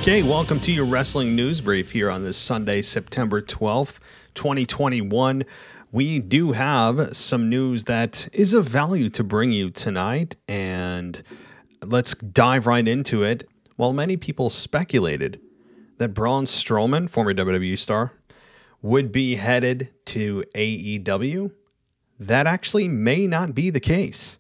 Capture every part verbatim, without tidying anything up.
Okay, welcome to your Wrestling News Brief here on this Sunday, September twelfth, twenty twenty-one. We do have some news that is of value to bring you tonight, and let's dive right into it. While many people speculated that Braun Strowman, former W W E star, would be headed to A E W, that actually may not be the case.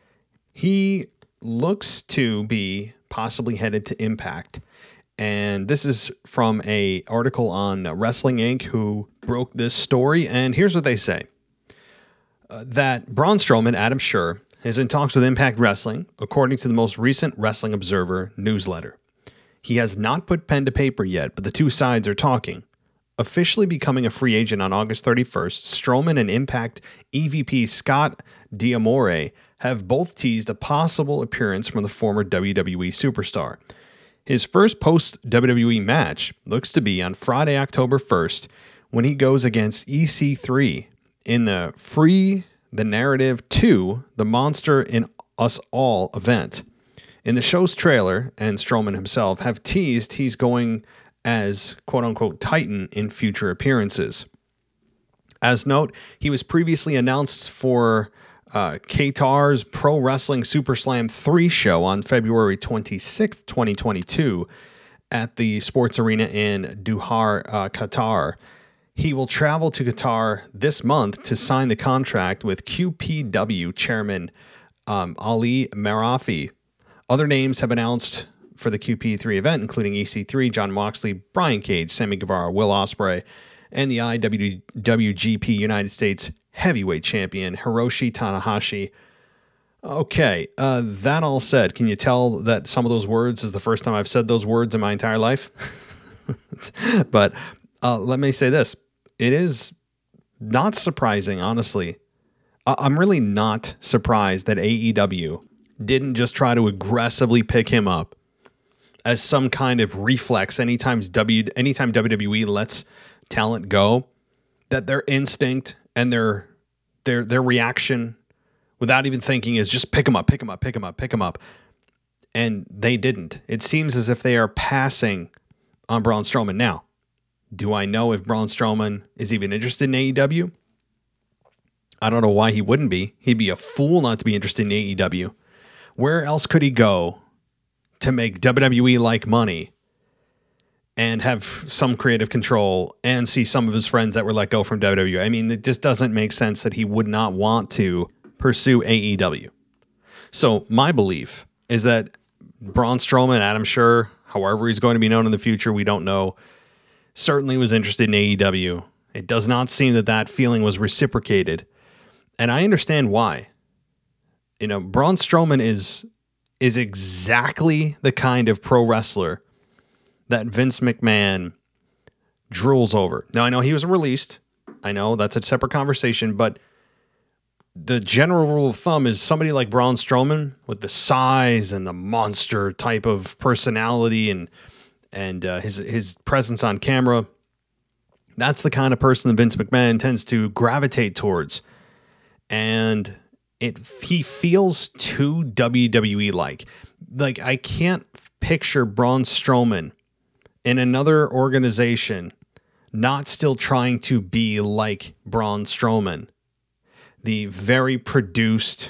He looks to be possibly headed to Impact. And this is from a article on Wrestling Incorporated who broke this story. And here's what they say. Uh, that Braun Strowman, Adam Scherr, is in talks with Impact Wrestling, according to the most recent Wrestling Observer newsletter. He has not put pen to paper yet, but the two sides are talking. Officially becoming a free agent on August thirty-first, Strowman and Impact E V P Scott D'Amore have both teased a possible appearance from the former W W E superstar. His first post-W W E match looks to be on Friday, October first, when he goes against E C three in the Free the Narrative two, The Monster in Us All event. In the show's trailer, and Strowman himself have teased he's going as quote-unquote Titan in future appearances. As note, he was previously announced for uh, Qatar's Pro Wrestling Super Slam three show on February twenty-sixth, twenty twenty-two at the Sports Arena in Doha, uh, Qatar. He will travel to Qatar this month to sign the contract with Q P W chairman um, Ali Marafi. Other names have announced for the Q P three event, including E C three, Jon Moxley, Brian Cage, Sammy Guevara, Will Ospreay, and the I W W G P United States Heavyweight Champion, Hiroshi Tanahashi. Okay, uh, that all said, can you tell that some of those words is the first time I've said those words in my entire life? But uh, let me say this. It is not surprising, honestly. I- I'm really not surprised that A E W didn't just try to aggressively pick him up as some kind of reflex anytime W anytime W W E lets talent go, that their instinct and their their their reaction without even thinking is just pick him up, pick him up, pick him up, pick him up. And they didn't. It seems as if they are passing on Braun Strowman. Now, do I know if Braun Strowman is even interested in A E W? I don't know why he wouldn't be. He'd be a fool not to be interested in A E W. Where else could he go to make W W E-like money and have some creative control and see some of his friends that were let go from W W E? I mean, it just doesn't make sense that he would not want to pursue A E W. So my belief is that Braun Strowman, Adam Scherr, however he's going to be known in the future, we don't know, certainly was interested in A E W. It does not seem that that feeling was reciprocated. And I understand why. You know, Braun Strowman is is exactly the kind of pro wrestler that Vince McMahon drools over. Now, I know he was released. I know that's a separate conversation, but the general rule of thumb is somebody like Braun Strowman with the size and the monster type of personality and and uh, his his presence on camera. That's the kind of person that Vince McMahon tends to gravitate towards. And it he feels too W W E-like. Like, I can't picture Braun Strowman in another organization not still trying to be like Braun Strowman, the very produced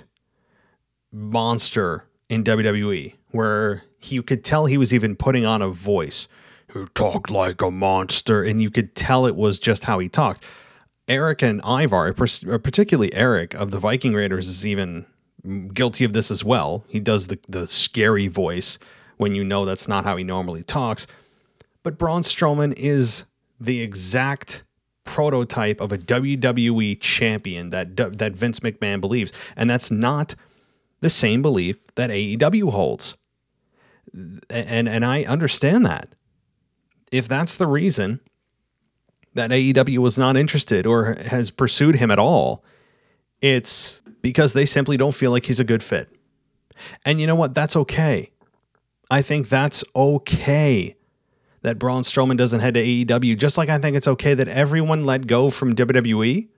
monster in W W E, where you could tell he was even putting on a voice. He talked like a monster, and you could tell it was just how he talked. Eric and Ivar, particularly Eric of the Viking Raiders, is even guilty of this as well. He does the, the scary voice when you know that's not how he normally talks. But Braun Strowman is the exact prototype of a W W E champion that that Vince McMahon believes. And that's not the same belief that A E W holds. And, and I understand that. If that's the reason that A E W was not interested or has pursued him at all, it's because they simply don't feel like he's a good fit. And you know what? That's okay. I think that's okay that Braun Strowman doesn't head to A E W, just like I think it's okay that everyone let go from W W E,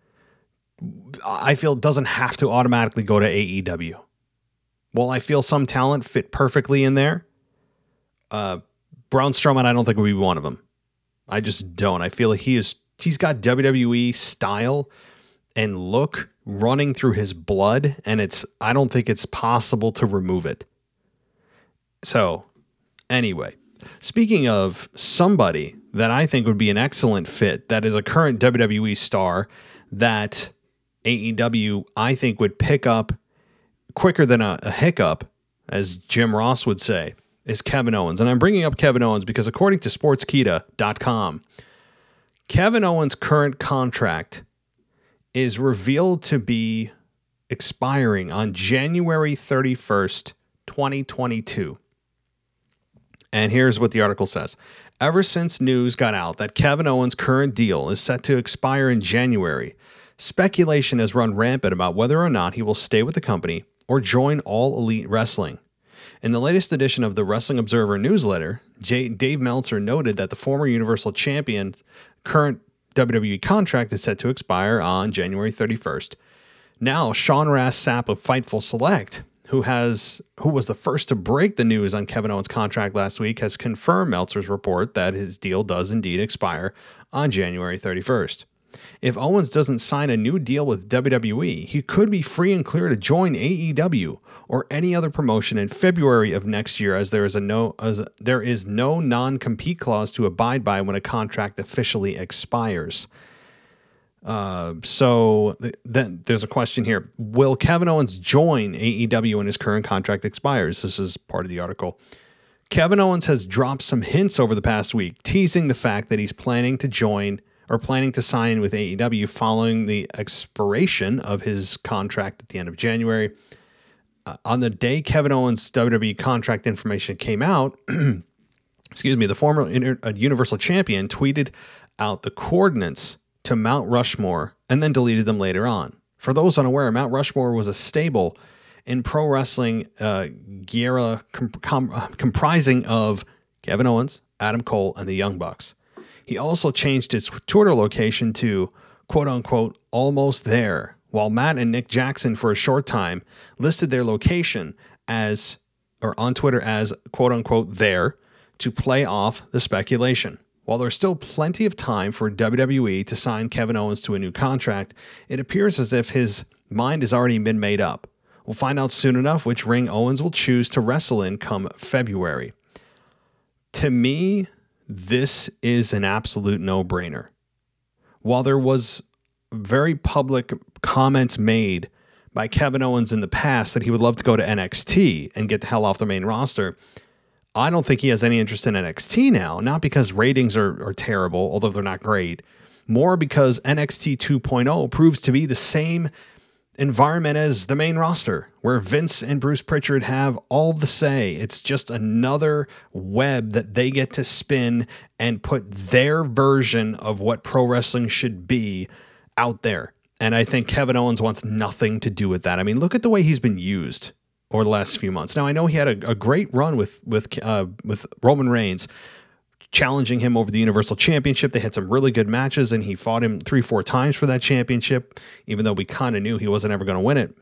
I feel doesn't have to automatically go to A E W. While I feel some talent fit perfectly in there, uh, Braun Strowman, I don't think would be one of them. I just don't. I feel like he is, he's got W W E style and look running through his blood, and it's, I don't think it's possible to remove it. So anyway, speaking of somebody that I think would be an excellent fit, that is a current W W E star that A E W, I think, would pick up quicker than a, a hiccup, as Jim Ross would say, is Kevin Owens. And I'm bringing up Kevin Owens because according to Sportskeeda dot com, Kevin Owens' current contract is revealed to be expiring on January thirty-first, twenty twenty-two. And here's what the article says. Ever since news got out that Kevin Owens' current deal is set to expire in January, speculation has run rampant about whether or not he will stay with the company or join All Elite Wrestling. In the latest edition of the Wrestling Observer newsletter, J- Dave Meltzer noted that the former Universal Champion's current W W E contract is set to expire on January thirty-first. Now, Sean Ross Sapp of Fightful Select, who has who was the first to break the news on Kevin Owens' contract last week, has confirmed Meltzer's report that his deal does indeed expire on January thirty-first. If Owens doesn't sign a new deal with W W E, he could be free and clear to join A E W or any other promotion in February of next year, as there is a no as a, there is no non-compete clause to abide by when a contract officially expires. Uh, so th- then there's a question here. Will Kevin Owens join A E W when his current contract expires? This is part of the article. Kevin Owens has dropped some hints over the past week, teasing the fact that he's planning to join or planning to sign with A E W following the expiration of his contract at the end of January. Uh, on the day Kevin Owens' W W E contract information came out, excuse me, the former inter- uh, Universal Champion tweeted out the coordinates to Mount Rushmore and then deleted them later on. For those unaware, Mount Rushmore was a stable in pro wrestling uh, Guerra com- com- uh, comprising of Kevin Owens, Adam Cole, and the Young Bucks. He also changed his Twitter location to quote-unquote almost there, while Matt and Nick Jackson for a short time listed their location as, or on Twitter as quote-unquote there, to play off the speculation. While there's still plenty of time for W W E to sign Kevin Owens to a new contract, it appears as if his mind has already been made up. We'll find out soon enough which ring Owens will choose to wrestle in come February. To me, this is an absolute no-brainer. While there was very public comments made by Kevin Owens in the past that he would love to go to N X T and get the hell off the main roster, I don't think he has any interest in N X T now, not because ratings are, are terrible, although they're not great, more because N X T two point oh proves to be the same environment as the main roster, where Vince and Bruce Pritchard have all the say. It's just another web that they get to spin and put their version of what pro wrestling should be out there. And I think Kevin Owens wants nothing to do with that. I mean, look at the way he's been used over the last few months. Now, I know he had a, a great run with with uh, with Roman Reigns, challenging him over the Universal Championship. They had some really good matches, and he fought him three, four times for that championship, even though we kind of knew he wasn't ever going to win it.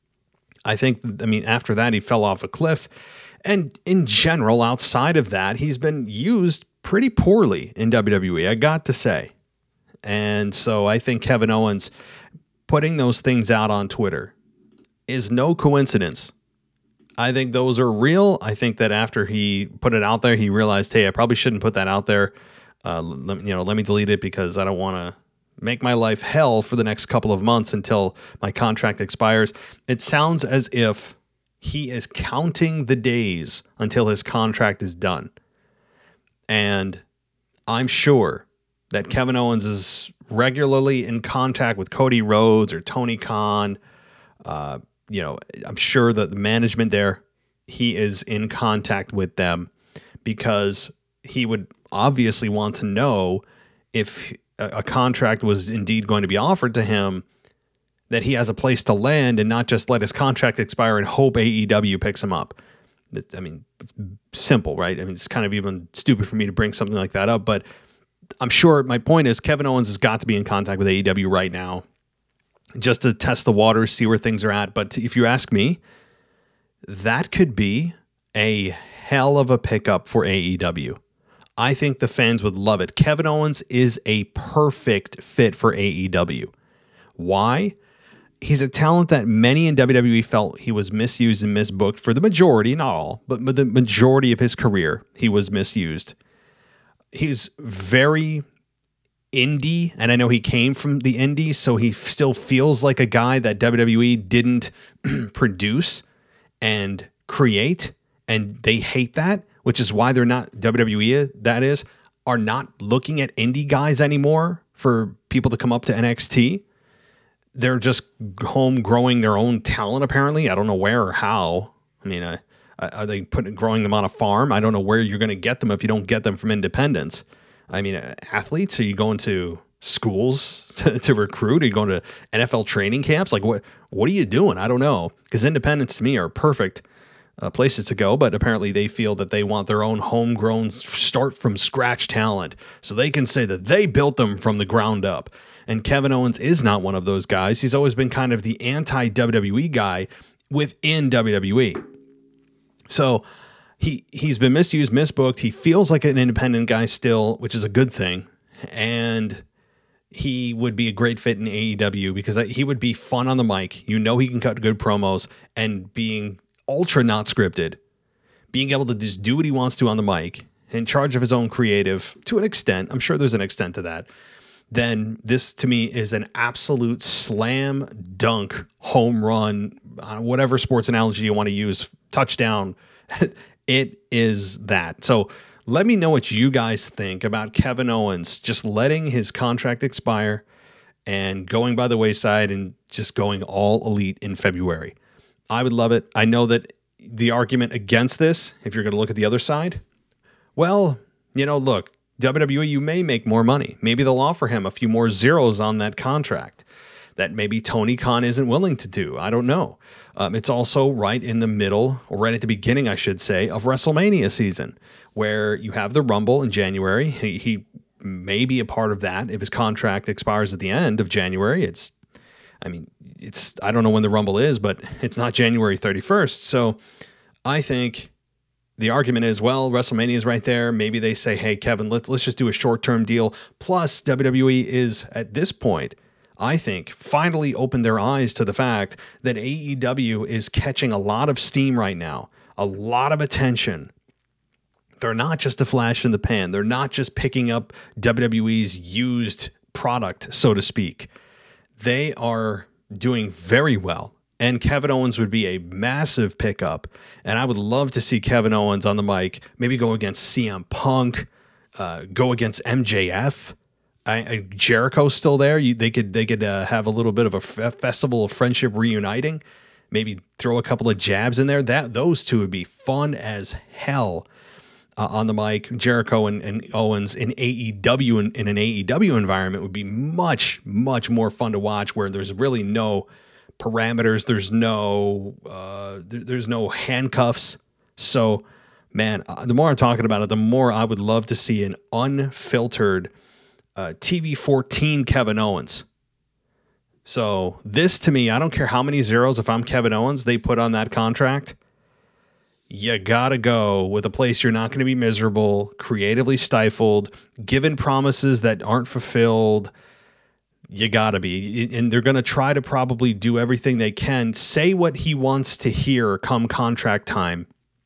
I think, I mean, after that, he fell off a cliff. And in general, outside of that, he's been used pretty poorly in W W E, I got to say. And so I think Kevin Owens putting those things out on Twitter is no coincidence. I think those are real. I think that after he put it out there, he realized, hey, I probably shouldn't put that out there. Uh, let, you know, let me delete it because I don't want to make my life hell for the next couple of months until my contract expires. It sounds as if he is counting the days until his contract is done. And I'm sure that Kevin Owens is regularly in contact with Cody Rhodes or Tony Khan. Uh, you know, I'm sure that the management there, he is in contact with them because he would obviously want to know if a, a contract was indeed going to be offered to him, that he has a place to land and not just let his contract expire and hope A E W picks him up. I mean, it's simple, right? I mean, it's kind of even stupid for me to bring something like that up, but I'm sure my point is Kevin Owens has got to be in contact with A E W right now just to test the waters, see where things are at. But if you ask me, that could be a hell of a pickup for A E W. I think the fans would love it. Kevin Owens is a perfect fit for A E W. Why? He's a talent that many in W W E felt he was misused and misbooked for the majority, not all, but, but the majority of his career, he was misused. He's very indie, and I know he came from the indies, so he still feels like a guy that W W E didn't produce and create, and they hate that, which is why they're not, W W E, that is, are not looking at indie guys anymore for people to come up to N X T. They're just home growing their own talent, apparently. I don't know where or how. I mean, uh, are they putting growing them on a farm? I don't know where you're going to get them if you don't get them from independents. I mean, uh, athletes, are you going to schools to, to recruit? Are you going to N F L training camps? Like, what what are you doing? I don't know. Because independents, to me, are perfect uh, places to go. But apparently they feel that they want their own homegrown, start from scratch talent so they can say that they built them from the ground up. And Kevin Owens is not one of those guys. He's always been kind of the anti-W W E guy within W W E. So he, he's been misused, misbooked. He feels like an independent guy still, which is a good thing. And he would be a great fit in A E W because he would be fun on the mic. You know he can cut good promos, and being ultra not scripted, being able to just do what he wants to on the mic, in charge of his own creative to an extent. I'm sure there's an extent to that. Then this to me is an absolute slam dunk, home run, uh, whatever sports analogy you want to use, touchdown. It is that. So let me know what you guys think about Kevin Owens just letting his contract expire and going by the wayside and just going all elite in February. I would love it. I know that the argument against this, if you're going to look at the other side, well, you know, look, W W E, you may make more money. Maybe they'll offer him a few more zeros on that contract that maybe Tony Khan isn't willing to do. I don't know. Um, it's also right in the middle, or right at the beginning, I should say, of WrestleMania season, where you have the Rumble in January. He, he may be a part of that if his contract expires at the end of January. It's, I mean, it's, I don't know when the Rumble is, but it's not January thirty-first. So I think the argument is, well, WrestleMania is right there. Maybe they say, hey, Kevin, let's let's just do a short-term deal. Plus, W W E is, at this point, I think, finally opened their eyes to the fact that A E W is catching a lot of steam right now, a lot of attention. They're not just a flash in the pan. They're not just picking up W W E's used product, so to speak. They are doing very well. And Kevin Owens would be a massive pickup. And I would love to see Kevin Owens on the mic, maybe go against C M Punk, uh, go against M J F. I, I, Jericho's still there. You, they could they could uh, have a little bit of a f- festival of friendship reuniting. Maybe throw a couple of jabs in there. That those two would be fun as hell uh, on the mic. Jericho and, and Owens in A E W in, in an A E W environment would be much, much more fun to watch, where there's really no parameters, there's no uh there, there's no handcuffs. So man, uh, the more I'm talking about it, the more I would love to see an unfiltered uh T V fourteen Kevin Owens. So this, to me, I don't care how many zeros, if I'm Kevin Owens, they put on that contract, you gotta go with a place you're not going to be miserable, creatively stifled, given promises that aren't fulfilled. You gotta be. And they're going to try to probably do everything they can, say what he wants to hear come contract time,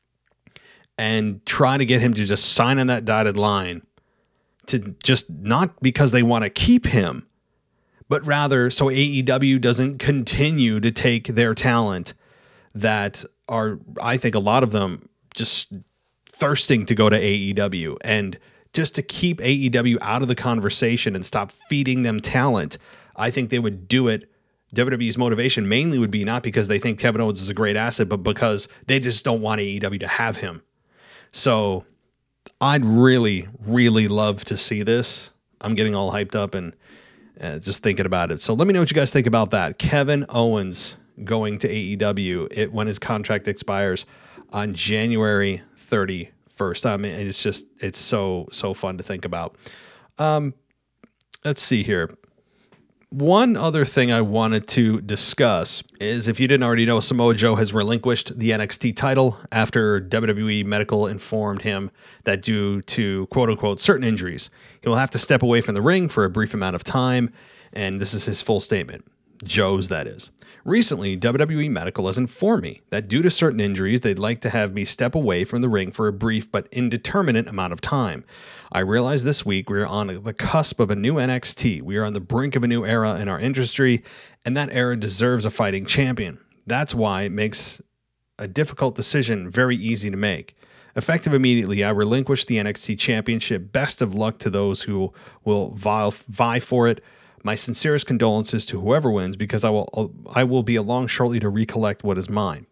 and try to get him to just sign on that dotted line, to just not because they want to keep him, but rather so A E W doesn't continue to take their talent that are, I think a lot of them, just thirsting to go to A E W, and just to keep A E W out of the conversation and stop feeding them talent. I think they would do it. W W E's motivation mainly would be not because they think Kevin Owens is a great asset, but because they just don't want A E W to have him. So I'd really, really love to see this. I'm getting all hyped up and uh, just thinking about it. So let me know what you guys think about that. Kevin Owens going to A E W it, when his contract expires on January thirty-first. I mean, it's just, it's so, so fun to think about. Um, let's see here. one other thing I wanted to discuss is, if you didn't already know, Samoa Joe has relinquished the N X T title after W W E Medical informed him that due to quote-unquote certain injuries, he will have to step away from the ring for a brief amount of time, and this is his full statement. Joe's, that is. Recently, W W E Medical has informed me that due to certain injuries, they'd like to have me step away from the ring for a brief but indeterminate amount of time. I realize this week we are on the cusp of a new N X T. We are on the brink of a new era in our industry, and that era deserves a fighting champion. That's why it makes a difficult decision very easy to make. Effective immediately, I relinquish the N X T Championship. Best of luck to those who will vie, vie for it. My sincerest condolences to whoever wins, because I will I will be along shortly to recollect what is mine.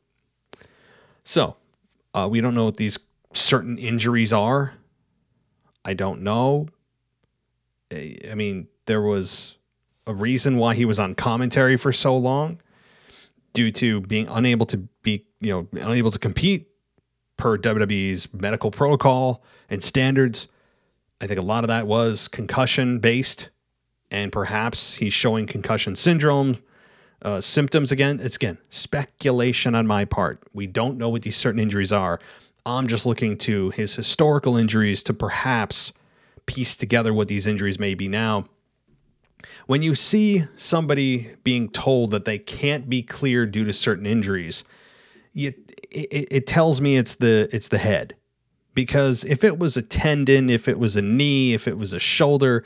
So, uh, we don't know what these certain injuries are. I don't know. I mean, there was a reason why he was on commentary for so long, due to being unable to be, you know, unable to compete per W W E's medical protocol and standards. I think a lot of that was concussion based. And perhaps he's showing concussion syndrome uh, symptoms again. It's, again, speculation on my part. We don't know what these certain injuries are. I'm just looking to his historical injuries to perhaps piece together what these injuries may be now. When you see somebody being told that they can't be cleared due to certain injuries, you, it, it tells me it's the it's the head. Because if it was a tendon, if it was a knee, if it was a shoulder,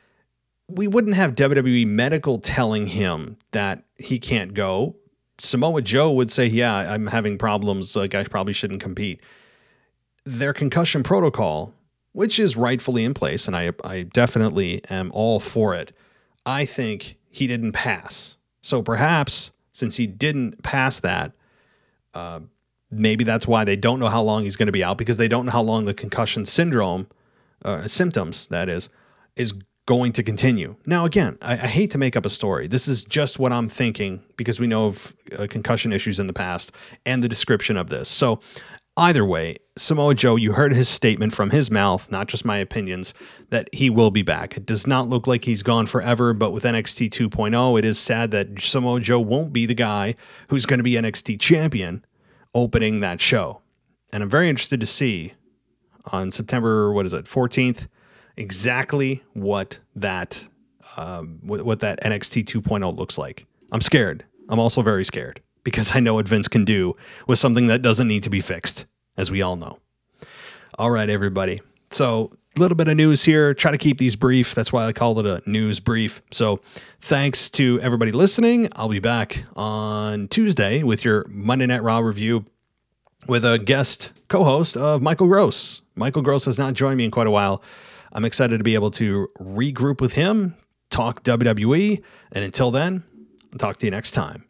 we wouldn't have W W E Medical telling him that he can't go. Samoa Joe would say, yeah, I'm having problems, like I probably shouldn't compete. Their concussion protocol, which is rightfully in place, and I, I definitely am all for it, I think he didn't pass. So perhaps, since he didn't pass that, uh, maybe that's why they don't know how long he's going to be out, because they don't know how long the concussion syndrome, uh, symptoms, that is, is going to continue. Now, again, I, I hate to make up a story. This is just what I'm thinking, because we know of uh, concussion issues in the past and the description of this. So either way, Samoa Joe, you heard his statement from his mouth, not just my opinions, that he will be back. It does not look like he's gone forever, but with N X T two point oh, it is sad that Samoa Joe won't be the guy who's going to be N X T champion opening that show. And I'm very interested to see on September, what is it, fourteenth, exactly what that um, what, what that N X T two point oh looks like. I'm scared. I'm also very scared, because I know what Vince can do with something that doesn't need to be fixed, as we all know. All right, everybody. So a little bit of news here. Try to keep these brief. That's why I called it a news brief. So thanks to everybody listening. I'll be back on Tuesday with your Monday Night Raw review with a guest co-host of Michael Gross. Michael Gross has not joined me in quite a while. I'm excited to be able to regroup with him, talk W W E, and until then, I'll talk to you next time.